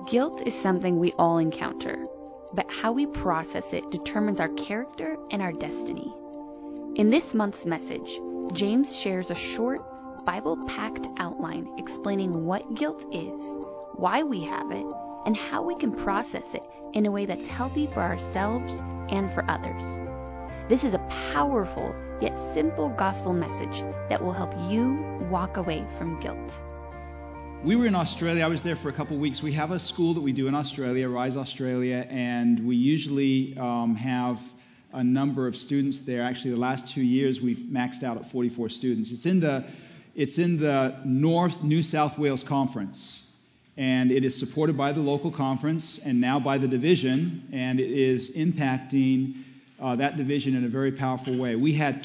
Guilt is something we all encounter, but how we process it determines our character and our destiny. In this month's message, James shares a short, Bible-packed outline explaining what guilt is, why we have it, and how we can process it in a way that's healthy for ourselves and for others. This is a powerful yet simple gospel message that will help you walk away from guilt. We were in Australia. I was there for a couple of weeks. We have a school that we do in Australia, Rise Australia, and we usually have a number of students there. Actually, the last 2 years we've maxed out at 44 students. It's in the North New South Wales Conference, and it is supported by the local conference and now by the division, and it is impacting that division in a very powerful way. We had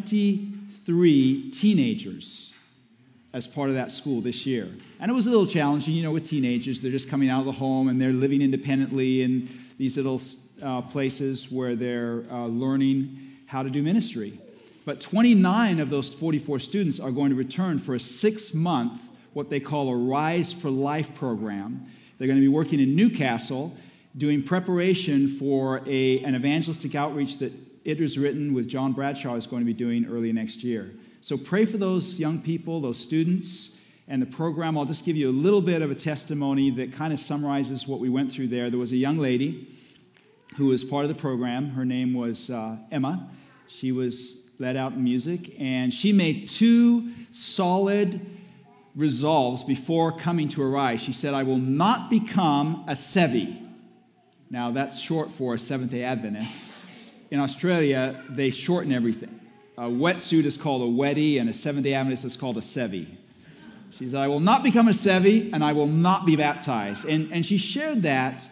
23 teenagers as part of that school this year. And it was a little challenging, with teenagers. They're just coming out of the home and they're living independently in these little places where they're learning how to do ministry. But 29 of those 44 students are going to return for a 6-month, what they call a Rise for Life program. They're going to be working in Newcastle, doing preparation for an evangelistic outreach that it was written with John Bradshaw is going to be doing early next year. So pray for those young people, those students, and the program. I'll just give you a little bit of a testimony that kind of summarizes what we went through there. There was a young lady who was part of the program. Her name was Emma. She was led out in music, and she made 2 solid resolves before coming to Arise. She said, "I will not become a Sevi." Now, that's short for a Seventh-day Adventist. In Australia, they shorten everything. A wetsuit is called a wetty, and a Seventh-day Adventist is called a Sevi. She said, "I will not become a Sevi, and I will not be baptized." And she shared that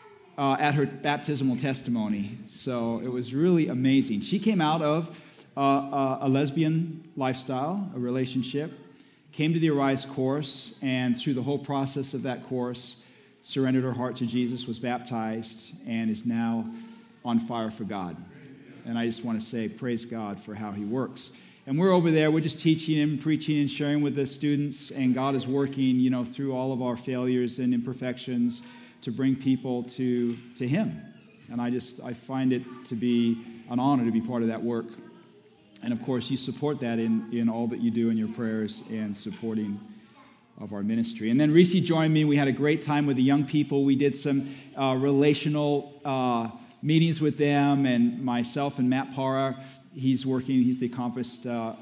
at her baptismal testimony. So it was really amazing. She came out of a lesbian lifestyle, a relationship, came to the Arise course, and through the whole process of that course, surrendered her heart to Jesus, was baptized, and is now on fire for God. And I just want to say, praise God for how He works. And we're over there, we're just teaching and preaching and sharing with the students, and God is working, through all of our failures and imperfections to bring people to Him. And I find it to be an honor to be part of that work. And of course, you support that in all that you do in your prayers and supporting of our ministry. And then Reese joined me. We had a great time with the young people. We did some relational meetings with them, and myself and Matt Parra, he's the accomplished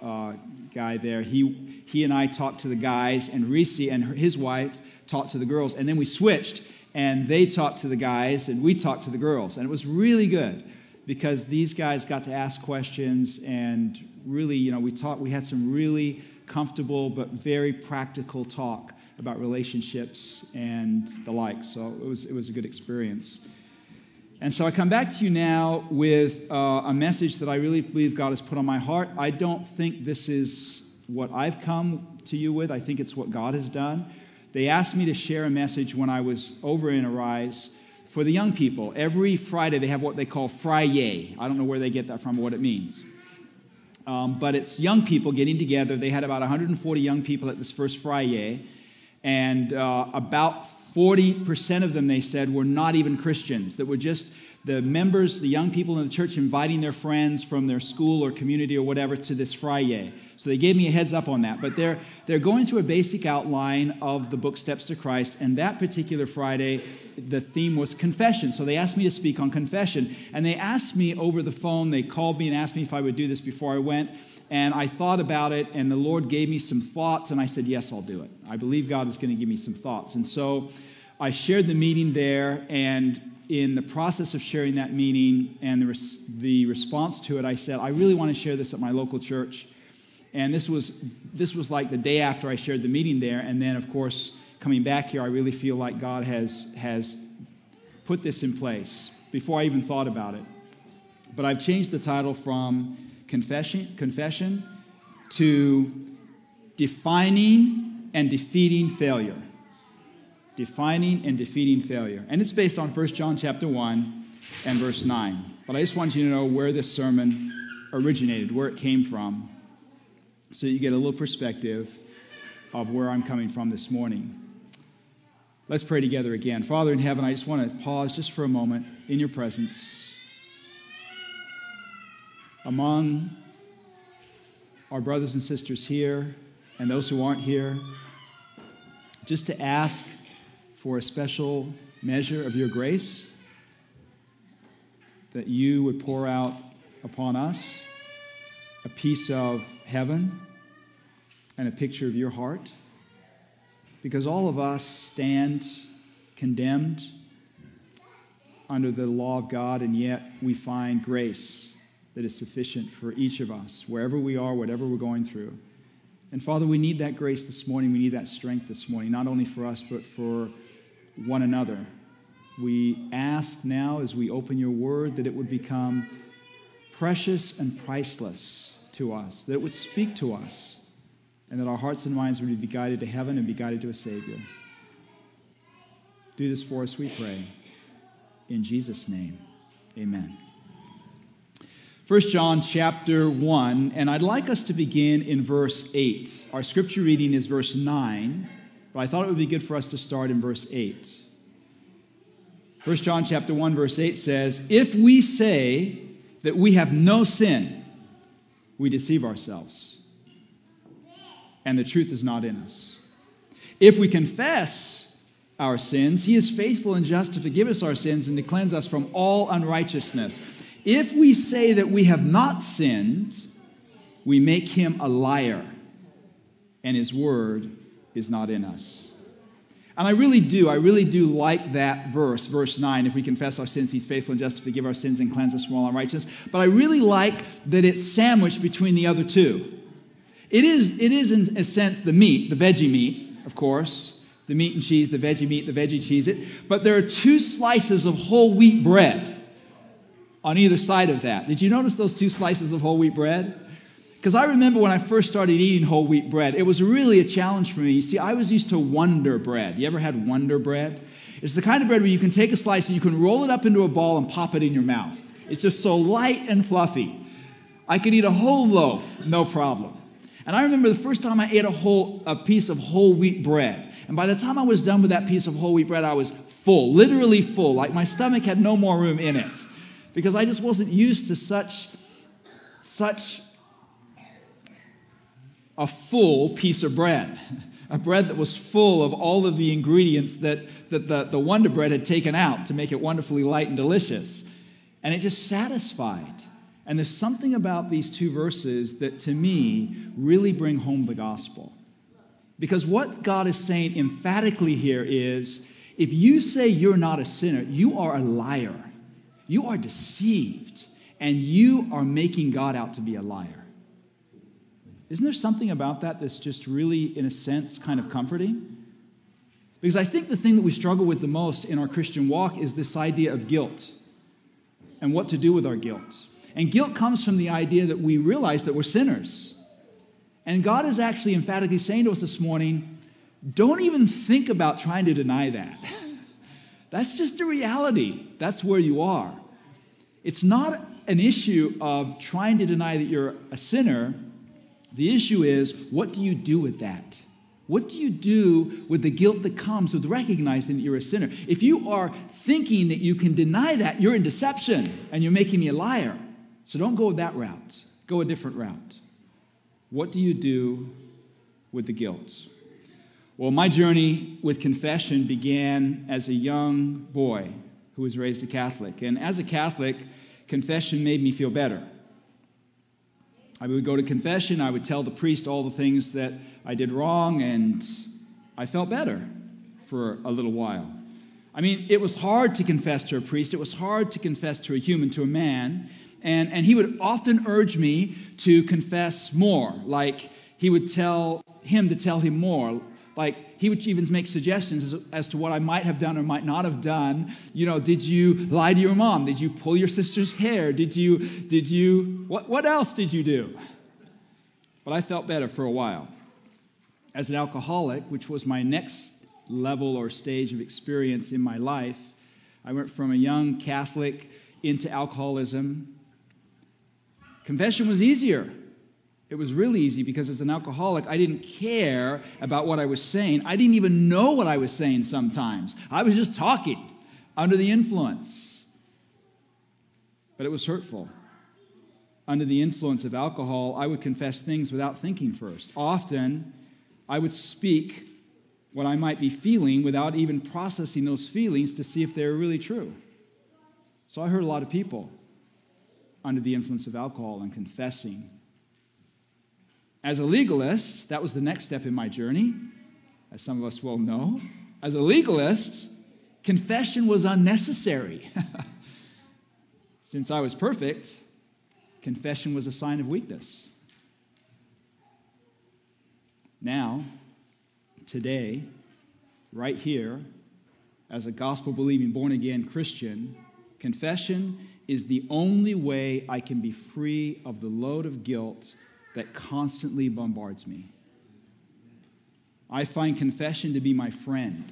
guy there. He and I talked to the guys, and Reese and his wife talked to the girls, and then we switched, and they talked to the guys, and we talked to the girls, and it was really good because these guys got to ask questions, and really, we had some really comfortable but very practical talk about relationships and the like. So it was a good experience. And so I come back to you now with a message that I really believe God has put on my heart. I don't think this is what I've come to you with. I think it's what God has done. They asked me to share a message when I was over in Arise for the young people. Every Friday they have what they call Fry-Yay. I don't know where they get that from or what it means. But it's young people getting together. They had about 140 young people at this first Fry-Yay. And about 40% of them, they said, were not even Christians, that were just the members, the young people in the church inviting their friends from their school or community or whatever to this Fry-Yay. So they gave me a heads up on that. But they're going through a basic outline of the book Steps to Christ, and that particular Friday, the theme was confession. So they asked me to speak on confession. And they asked me over the phone, they called me and asked me if I would do this before I went. And I thought about it, and the Lord gave me some thoughts, and I said, yes, I'll do it. I believe God is going to give me some thoughts. And so I shared the meeting there, and in the process of sharing that meeting and the response to it, I said, I really want to share this at my local church. And this was like the day after I shared the meeting there, and then, of course, coming back here, I really feel like God has put this in place before I even thought about it. But I've changed the title from confession to defining and defeating failure. Defining and defeating failure. And it's based on 1 John chapter 1 and verse 9. But I just want you to know where this sermon originated, where it came from, so you get a little perspective of where I'm coming from this morning. Let's pray together again. Father in heaven, I just want to pause just for a moment in your presence. Among our brothers and sisters here and those who aren't here, just to ask for a special measure of your grace, that you would pour out upon us a piece of heaven and a picture of your heart, because all of us stand condemned under the law of God, and yet we find grace that is sufficient for each of us, wherever we are, whatever we're going through. And Father, we need that grace this morning. We need that strength this morning, not only for us, but for one another. We ask now, as we open your word, that it would become precious and priceless to us, that it would speak to us, and that our hearts and minds would be guided to heaven and be guided to a Savior. Do this for us, we pray. In Jesus' name, amen. 1 John chapter 1, and I'd like us to begin in verse 8. Our scripture reading is verse 9, but I thought it would be good for us to start in verse 8. 1 John chapter 1, verse 8 says, "If we say that we have no sin, we deceive ourselves, and the truth is not in us. If we confess our sins, he is faithful and just to forgive us our sins and to cleanse us from all unrighteousness. If we say that we have not sinned, we make him a liar, and his word is not in us." And I really do like that verse 9. If we confess our sins, he's faithful and just to forgive our sins and cleanse us from all unrighteousness. But I really like that it's sandwiched between the other two. It is in a sense the meat, the veggie meat, of course, the meat and cheese, the veggie meat, the veggie cheese. But there are two slices of whole wheat bread on either side of that. Did you notice those two slices of whole wheat bread? Because I remember when I first started eating whole wheat bread, it was really a challenge for me. You see, I was used to Wonder Bread. You ever had Wonder Bread? It's the kind of bread where you can take a slice and you can roll it up into a ball and pop it in your mouth. It's just so light and fluffy. I could eat a whole loaf, no problem. And I remember the first time I ate a piece of whole wheat bread. And by the time I was done with that piece of whole wheat bread, I was full, literally full. Like my stomach had no more room in it. Because I just wasn't used to such a full piece of bread. A bread that was full of all of the ingredients that the Wonder Bread had taken out to make it wonderfully light and delicious. And it just satisfied. And there's something about these two verses that, to me, really bring home the gospel. Because what God is saying emphatically here is, if you say you're not a sinner, you are a liar. You are deceived. And you are making God out to be a liar. Isn't there something about that that's just really, in a sense, kind of comforting? Because I think the thing that we struggle with the most in our Christian walk is this idea of guilt and what to do with our guilt. And guilt comes from the idea that we realize that we're sinners. And God is actually emphatically saying to us this morning, don't even think about trying to deny that. That's just a reality. That's where you are. It's not an issue of trying to deny that you're a sinner. The issue is, what do you do with that? What do you do with the guilt that comes with recognizing that you're a sinner? If you are thinking that you can deny that, you're in deception and you're making me a liar. So don't go that route. Go a different route. What do you do with the guilt? Well, my journey with confession began as a young boy who was raised a Catholic. And as a Catholic, confession made me feel better. I would go to confession, I would tell the priest all the things that I did wrong, and I felt better for a little while. I mean, it was hard to confess to a priest. It was hard to confess to a human, to a man. And he would often urge me to confess more. Like, he would tell him to tell him more. Like, he would even make suggestions as to what I might have done or might not have done. You know, did you lie to your mom? Did you pull your sister's hair? What else did you do? But I felt better for a while. As an alcoholic, which was my next level or stage of experience in my life, I went from a young Catholic into alcoholism. Confession was easier. It was really easy because as an alcoholic, I didn't care about what I was saying. I didn't even know what I was saying sometimes. I was just talking under the influence. But it was hurtful. Under the influence of alcohol, I would confess things without thinking first. Often, I would speak what I might be feeling without even processing those feelings to see if they were really true. So I hurt a lot of people under the influence of alcohol and confessing. As a legalist, that was the next step in my journey, as some of us well know. As a legalist, confession was unnecessary. Since I was perfect, confession was a sign of weakness. Now, today, right here, as a gospel-believing, born-again Christian, confession is the only way I can be free of the load of guilt that constantly bombards me. I find confession to be my friend.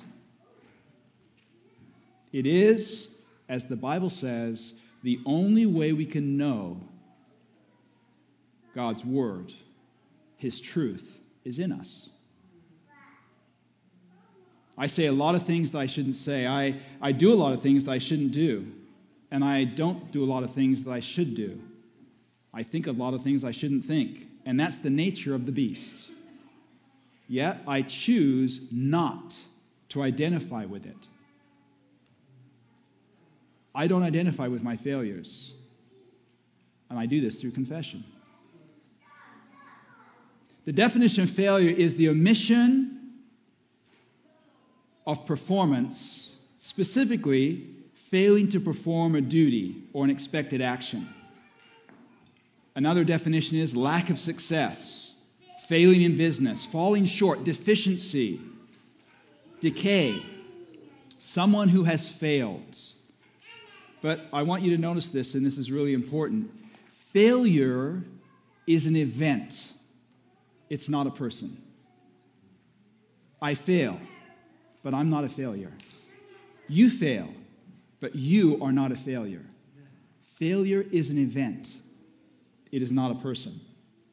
It is, as the Bible says, the only way we can know God's Word, His truth, is in us. I say a lot of things that I shouldn't say. I do a lot of things that I shouldn't do. And I don't do a lot of things that I should do. I think a lot of things I shouldn't think. And that's the nature of the beast. Yet I choose not to identify with it. I don't identify with my failures. And I do this through confession. The definition of failure is the omission of performance, specifically failing to perform a duty or an expected action. Another definition is lack of success, failing in business, falling short, deficiency, decay, someone who has failed. But I want you to notice this, and this is really important. Failure is an event. It's not a person. I fail, but I'm not a failure. You fail, but you are not a failure. Failure is an event. It is not a person.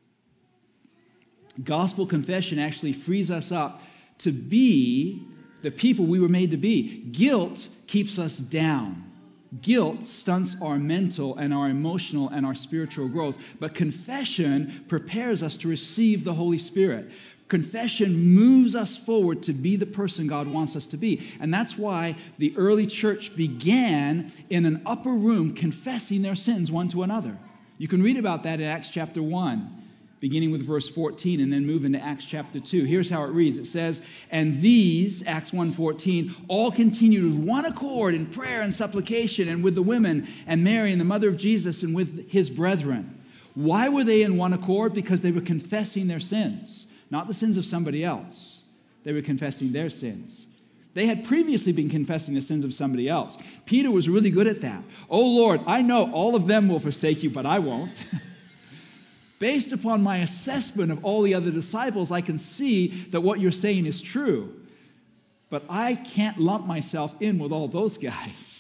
Gospel confession actually frees us up to be the people we were made to be. Guilt keeps us down. Guilt stunts our mental and our emotional and our spiritual growth. But confession prepares us to receive the Holy Spirit. Confession moves us forward to be the person God wants us to be. And that's why the early church began in an upper room confessing their sins one to another. You can read about that in Acts chapter 1, beginning with verse 14, and then move into Acts chapter 2. Here's how it reads. It says, "And these," Acts 1:14, "all continued with one accord in prayer and supplication, and with the women, and Mary, and the mother of Jesus, and with his brethren." Why were they in one accord? Because they were confessing their sins. Not the sins of somebody else. They were confessing their sins. They had previously been confessing the sins of somebody else. Peter was really good at that. "Oh Lord, I know all of them will forsake you, but I won't." Based upon my assessment of all the other disciples, I can see that what you're saying is true. But I can't lump myself in with all those guys.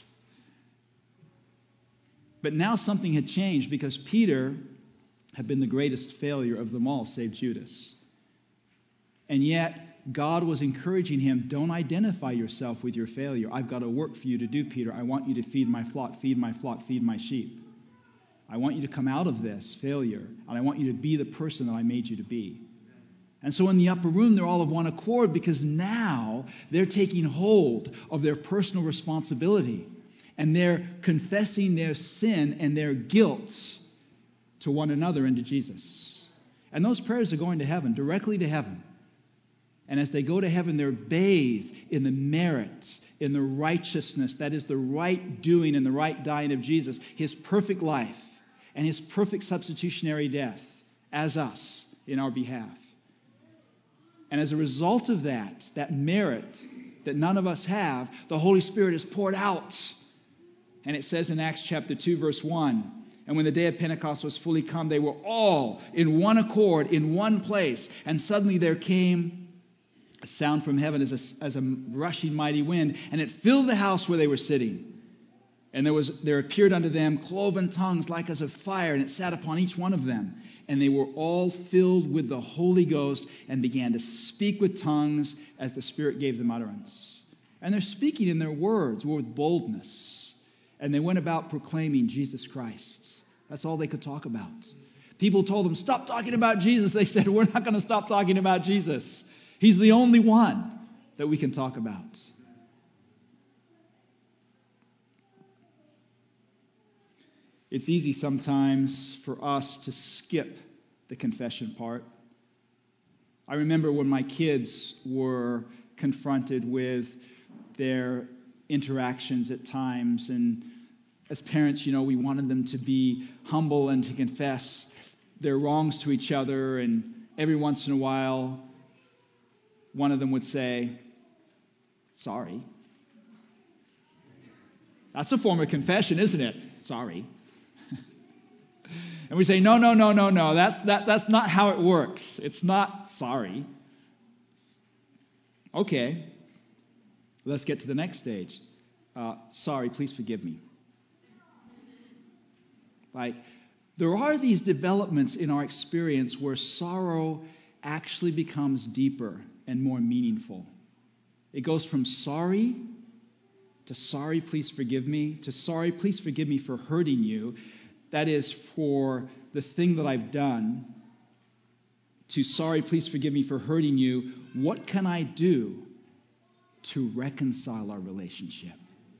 But now something had changed because Peter had been the greatest failure of them all, save Judas. And yet, God was encouraging him, don't identify yourself with your failure. I've got a work for you to do, Peter. I want you to feed my flock, feed my flock, feed my sheep. I want you to come out of this failure, and I want you to be the person that I made you to be. And so in the upper room, they're all of one accord because now they're taking hold of their personal responsibility, and they're confessing their sin and their guilt to one another and to Jesus. And those prayers are going to heaven, directly to heaven. And as they go to heaven, they're bathed in the merit, in the righteousness, that is the right doing and the right dying of Jesus, his perfect life and his perfect substitutionary death as us in our behalf. And as a result of that merit that none of us have, the Holy Spirit is poured out. And it says in Acts chapter 2, verse 1, "And when the day of Pentecost was fully come, they were all in one accord, in one place. And suddenly there came a sound from heaven as a rushing mighty wind, and it filled the house where they were sitting. And there appeared unto them cloven tongues like as of fire, and it sat upon each one of them. and they were all filled with the Holy Ghost and began to speak with tongues as the Spirit gave them utterance. And they're speaking in their words with boldness. And they went about proclaiming Jesus Christ. That's all they could talk about. People told them, stop talking about Jesus. They said, we're not going to stop talking about Jesus. He's the only one that we can talk about. It's easy sometimes for us to skip the confession part. I remember when my kids were confronted with their interactions at times, and as parents, we wanted them to be humble and to confess their wrongs to each other, and every once in a while, one of them would say, sorry. That's a form of confession, isn't it? Sorry. And we say, no. That's not how it works. It's not sorry. Okay. Let's get to the next stage. Sorry, please forgive me. There are these developments in our experience where sorrow actually becomes deeper and more meaningful. It goes from sorry to sorry, please forgive me, to sorry, please forgive me for hurting you. That is, for the thing that I've done, to sorry, please forgive me for hurting you. What can I do to reconcile our relationship?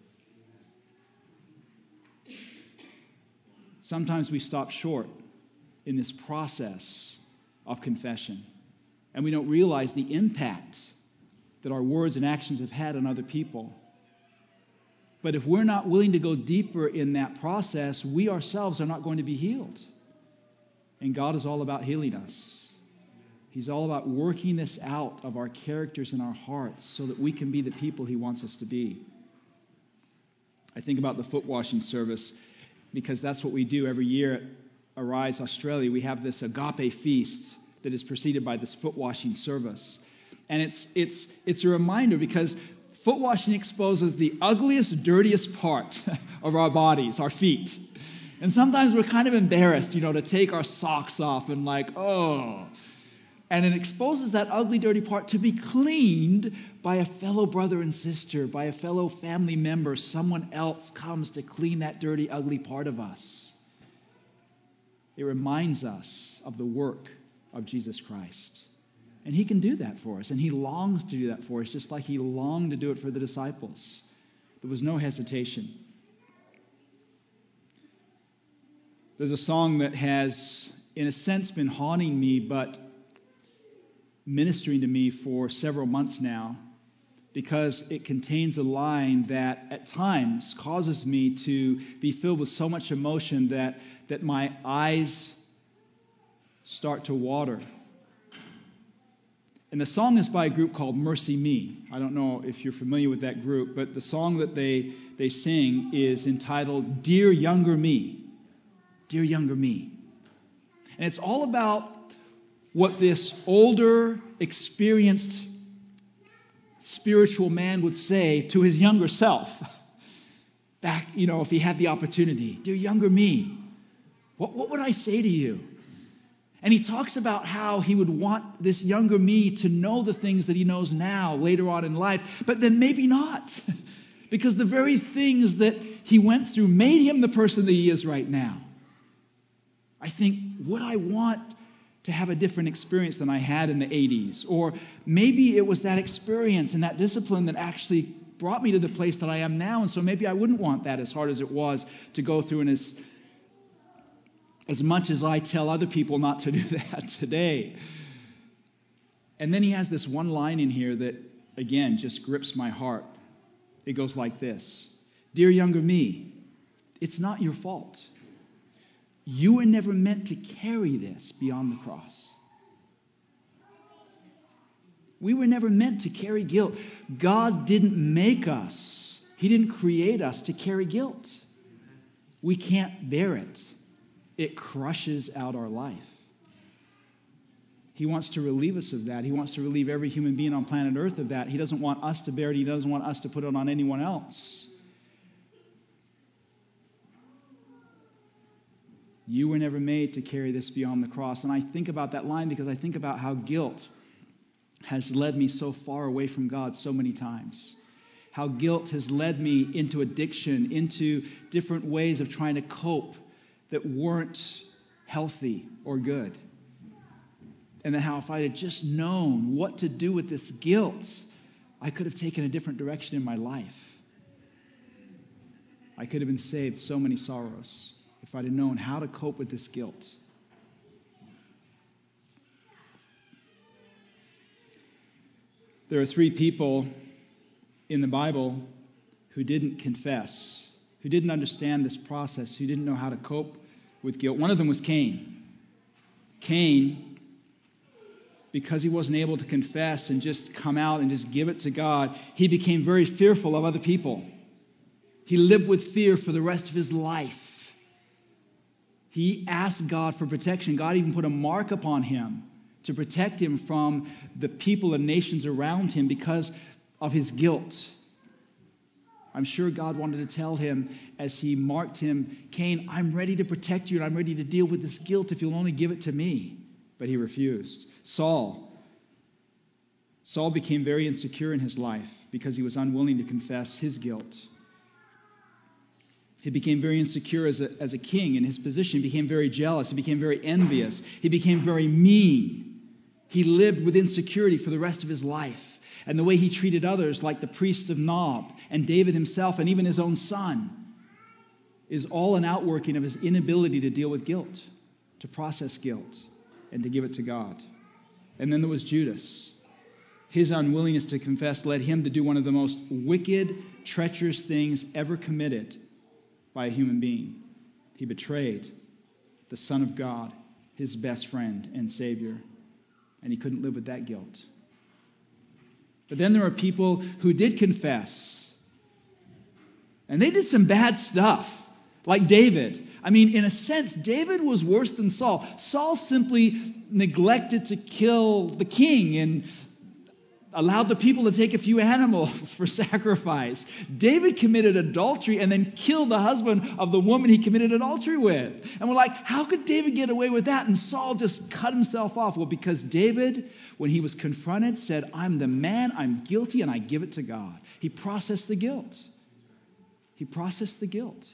Sometimes we stop short in this process of confession, and we don't realize the impact that our words and actions have had on other people. But if we're not willing to go deeper in that process, we ourselves are not going to be healed. And God is all about healing us. He's all about working this out of our characters and our hearts so that we can be the people He wants us to be. I think about the foot washing service because that's what we do every year at Arise Australia. We have this agape feast that is preceded by this foot washing service. And it's a reminder because foot washing exposes the ugliest, dirtiest part of our bodies, our feet. And sometimes we're kind of embarrassed, to take our socks off and oh. And it exposes that ugly, dirty part to be cleaned by a fellow brother and sister, by a fellow family member. Someone else comes to clean that dirty, ugly part of us. It reminds us of the work of Jesus Christ. And He can do that for us, and He longs to do that for us, just like He longed to do it for the disciples. There was no hesitation. There's a song that has, in a sense, been haunting me, but ministering to me for several months now, because it contains a line that at times causes me to be filled with so much emotion that my eyes start to water. And the song is by a group called Mercy Me. I don't know if you're familiar with that group, but the song that they sing is entitled Dear Younger Me. Dear Younger Me. And it's all about what this older, experienced, spiritual man would say to his younger self. Back, if he had the opportunity. Dear younger me, what would I say to you? And he talks about how he would want this younger me to know the things that he knows now, later on in life, but then maybe not. Because the very things that he went through made him the person that he is right now. I think, would I want to have a different experience than I had in the 80s? Or maybe it was that experience and that discipline that actually brought me to the place that I am now, and so maybe I wouldn't want that as hard as it was to go through, and as much as I tell other people not to do that today. And then he has this one line in here that, again, just grips my heart. It goes like this. Dear younger me, it's not your fault. You were never meant to carry this beyond the cross. We were never meant to carry guilt. God didn't make us. He didn't create us to carry guilt. We can't bear it. It crushes out our life. He wants to relieve us of that. He wants to relieve every human being on planet Earth of that. He doesn't want us to bear it. He doesn't want us to put it on anyone else. You were never made to carry this beyond the cross. And I think about that line because I think about how guilt has led me so far away from God so many times. How guilt has led me into addiction, into different ways of trying to cope that weren't healthy or good. And then how if I had just known what to do with this guilt, I could have taken a different direction in my life. I could have been saved so many sorrows if I'd have known how to cope with this guilt. There are 3 people in the Bible who didn't confess, who didn't understand this process, who didn't know how to cope with guilt. One of them was Cain. Cain, because he wasn't able to confess and just come out and just give it to God, he became very fearful of other people. He lived with fear for the rest of his life. He asked God for protection. God even put a mark upon him to protect him from the people and nations around him because of his guilt. I'm sure God wanted to tell him as he marked him, Cain, I'm ready to protect you and I'm ready to deal with this guilt if you'll only give it to me. But he refused. Saul became very insecure in his life because he was unwilling to confess his guilt. He became very insecure as a king in his position. He became very jealous. He became very envious. He became very mean. He lived with insecurity for the rest of his life. And the way he treated others, like the priest of Nob and David himself and even his own son, is all an outworking of his inability to deal with guilt, to process guilt, and to give it to God. And then there was Judas. His unwillingness to confess led him to do one of the most wicked, treacherous things ever committed by a human being. He betrayed the Son of God, his best friend and Savior, and he couldn't live with that guilt. But then there are people who did confess, and they did some bad stuff, like David. I mean, in a sense, David was worse than Saul. Saul simply neglected to kill the king and allowed the people to take a few animals for sacrifice. David committed adultery and then killed the husband of the woman he committed adultery with. And we're like, how could David get away with that? And Saul just cut himself off. Well, because David, when he was confronted, said, I'm the man, I'm guilty, and I give it to God. He processed the guilt. He processed the guilt.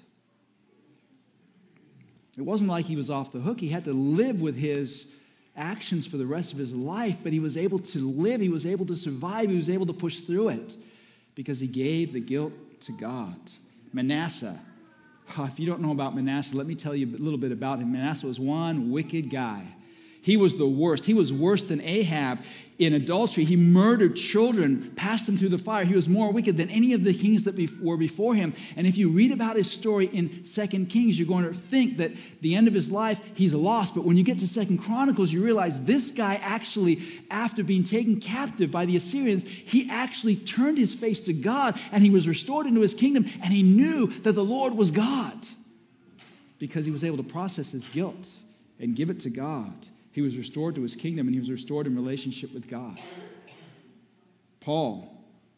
It wasn't like he was off the hook. He had to live with his actions for the rest of his life, but he was able to live, he was able to survive, he was able to push through it because he gave the guilt to God. Manasseh. If you don't know about Manasseh, let me tell you a little bit about him. Manasseh was one wicked guy. He was the worst. He was worse than Ahab in adultery. He murdered children, passed them through the fire. He was more wicked than any of the kings that were before him. And if you read about his story in 2 Kings, you're going to think that the end of his life, he's lost. But when you get to 2 Chronicles, you realize this guy actually, after being taken captive by the Assyrians, he actually turned his face to God and he was restored into his kingdom. And he knew that the Lord was God because he was able to process his guilt and give it to God. He was restored to his kingdom, and he was restored in relationship with God. Paul,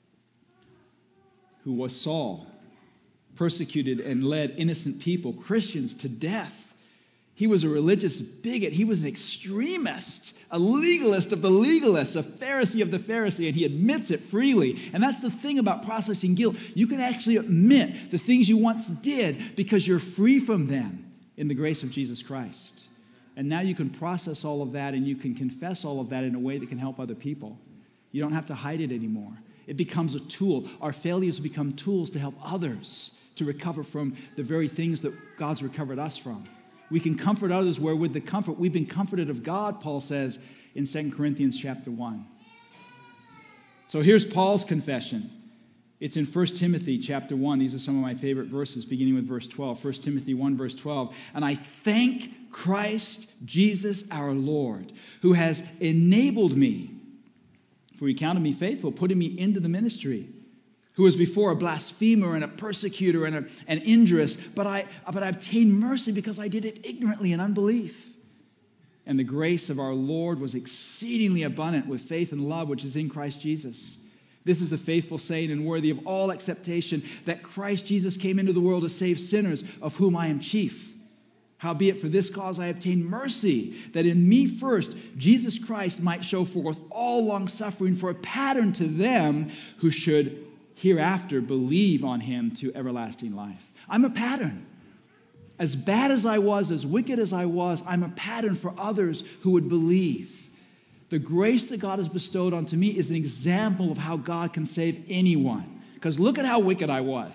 who was Saul, persecuted and led innocent people, Christians, to death. He was a religious bigot. He was an extremist, a legalist of the legalists, a Pharisee of the Pharisee, and he admits it freely. And that's the thing about processing guilt. You can actually admit the things you once did because you're free from them in the grace of Jesus Christ. And now you can process all of that and you can confess all of that in a way that can help other people. You don't have to hide it anymore. It becomes a tool. Our failures become tools to help others to recover from the very things that God's recovered us from. We can comfort others where with the comfort we've been comforted of God, Paul says in 2 Corinthians chapter 1. So here's Paul's confession. It's in 1 Timothy chapter 1. These are some of my favorite verses, beginning with verse 12. 1 Timothy 1, verse 12. And I thank Christ Jesus our Lord, who has enabled me, for he counted me faithful, putting me into the ministry, who was before a blasphemer and a persecutor and an injurious, but I obtained mercy because I did it ignorantly in unbelief. And the grace of our Lord was exceedingly abundant with faith and love which is in Christ Jesus. This is a faithful saying and worthy of all acceptation, that Christ Jesus came into the world to save sinners, of whom I am chief. Howbeit for this cause I obtained mercy, that in me first Jesus Christ might show forth all long-suffering for a pattern to them who should hereafter believe on him to everlasting life. I'm a pattern. As bad as I was, as wicked as I was, I'm a pattern for others who would believe. The grace that God has bestowed onto me is an example of how God can save anyone. Because look at how wicked I was.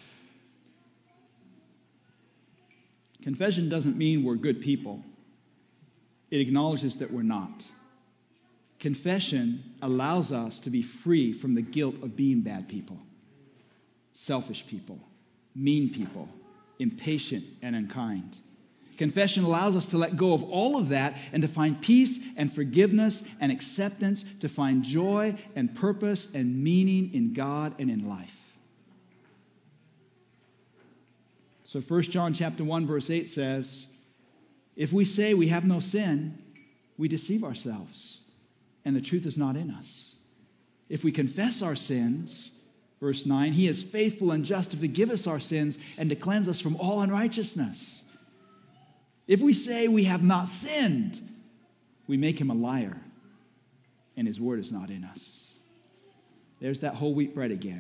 Confession doesn't mean we're good people. It acknowledges that we're not. Confession allows us to be free from the guilt of being bad people, selfish people, mean people, impatient and unkind. Confession allows us to let go of all of that and to find peace and forgiveness and acceptance, to find joy and purpose and meaning in God and in life. So 1 John chapter 1 verse 8 says, if we say we have no sin, we deceive ourselves, and the truth is not in us. If we confess our sins, verse 9, he is faithful and just to forgive us our sins and to cleanse us from all unrighteousness. If we say we have not sinned, we make him a liar, and his word is not in us. There's that whole wheat bread again.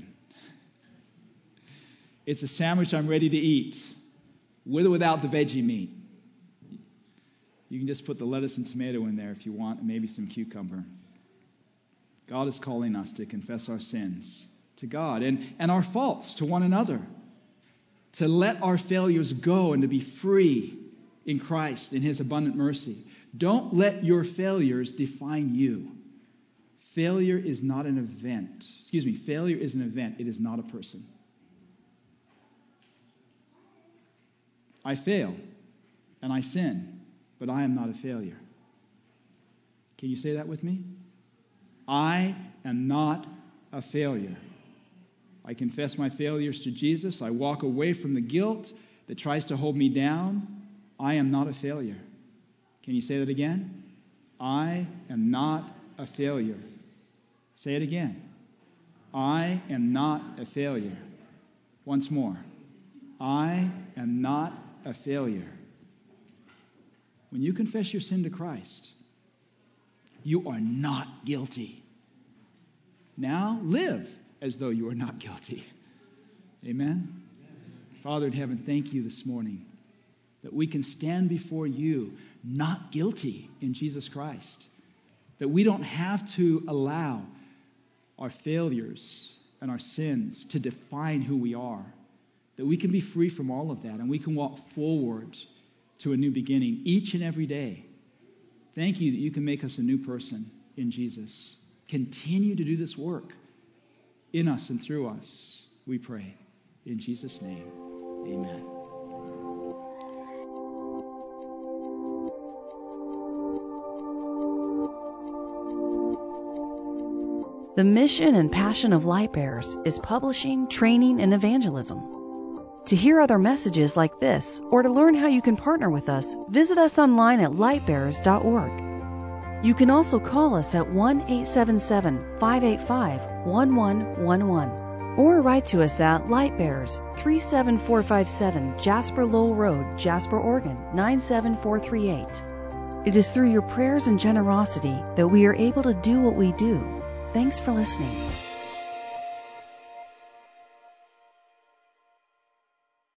It's a sandwich I'm ready to eat, with or without the veggie meat. You can just put the lettuce and tomato in there if you want, and maybe some cucumber. God is calling us to confess our sins to God and our faults to one another, to let our failures go and to be free in Christ, in his abundant mercy. Don't let your failures define you. Failure is not an event. Failure is an event. It is not a person. I fail and I sin, but I am not a failure. Can you say that with me? I am not a failure. I confess my failures to Jesus. I walk away from the guilt that tries to hold me down. I am not a failure. Can you say that again? I am not a failure. Say it again. I am not a failure. Once more. I am not a failure. When you confess your sin to Christ, you are not guilty. Now live as though you are not guilty. Amen? Father in heaven, thank you this morning that we can stand before you not guilty in Jesus Christ. That we don't have to allow our failures and our sins to define who we are. That we can be free from all of that and we can walk forward to a new beginning each and every day. Thank you that you can make us a new person in Jesus. Continue to do this work in us and through us, we pray. In Jesus' name, amen. The mission and passion of Lightbearers is publishing, training, and evangelism. To hear other messages like this, or to learn how you can partner with us, visit us online at lightbearers.org. You can also call us at 1-877-585-1111 or write to us at Lightbearers, 37457 Jasper Lowell Road, Jasper, Oregon, 97438. It is through your prayers and generosity that we are able to do what we do. Thanks for listening.